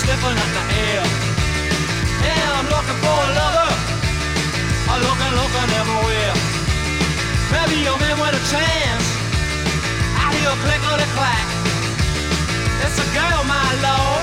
sniffing at the air. Yeah, I'm looking for a lover. I'm looking everywhere.